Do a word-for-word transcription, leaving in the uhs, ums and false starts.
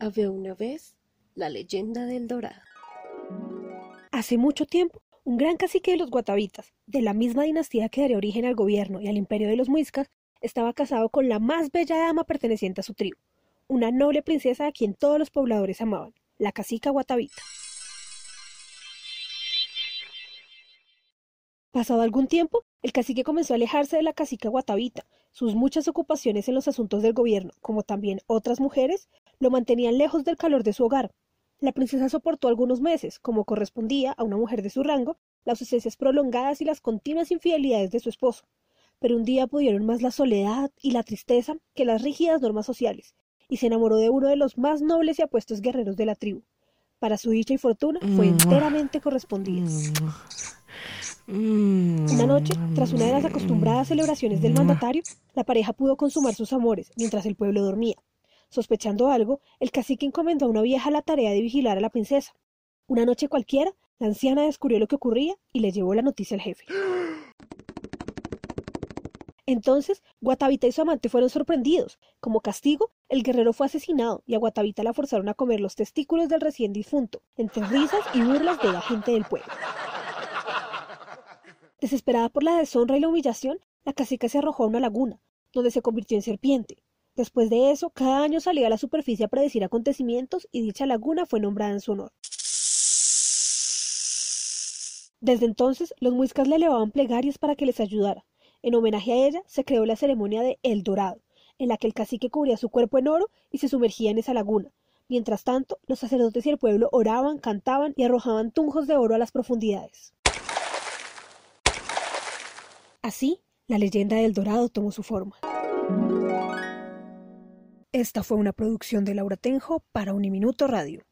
Había una vez la leyenda del Dorado. Hace mucho tiempo, un gran cacique de los guatavitas, de la misma dinastía que daría origen al gobierno y al imperio de los muiscas, estaba casado con la más bella dama perteneciente a su tribu, una noble princesa a quien todos los pobladores amaban, la cacica guatavita. Pasado algún tiempo, el cacique comenzó a alejarse de la cacica guatavita. Sus muchas ocupaciones en los asuntos del gobierno, como también otras mujeres, lo mantenían lejos del calor de su hogar. La princesa soportó algunos meses, como correspondía a una mujer de su rango, las ausencias prolongadas y las continuas infidelidades de su esposo. Pero un día pudieron más la soledad y la tristeza que las rígidas normas sociales, y se enamoró de uno de los más nobles y apuestos guerreros de la tribu. Para su dicha y fortuna, fue enteramente correspondida. Una noche, tras una de las acostumbradas celebraciones del mandatario, la pareja pudo consumar sus amores mientras el pueblo dormía. Sospechando algo, el cacique encomendó a una vieja la tarea de vigilar a la princesa. Una noche cualquiera, la anciana descubrió lo que ocurría y le llevó la noticia al jefe. Entonces, Guatavita y su amante fueron sorprendidos. Como castigo, el guerrero fue asesinado y a Guatavita la forzaron a comer los testículos del recién difunto, entre risas y burlas de la gente del pueblo. Desesperada por la deshonra y la humillación, la cacica se arrojó a una laguna, donde se convirtió en serpiente. Después de eso, cada año salía a la superficie a predecir acontecimientos y dicha laguna fue nombrada en su honor. Desde entonces, los muiscas le elevaban plegarias para que les ayudara. En homenaje a ella, se creó la ceremonia de El Dorado, en la que el cacique cubría su cuerpo en oro y se sumergía en esa laguna. Mientras tanto, los sacerdotes y el pueblo oraban, cantaban y arrojaban tunjos de oro a las profundidades. Así, la leyenda del Dorado tomó su forma. Esta fue una producción de Laura Tenjo para Uniminuto Radio.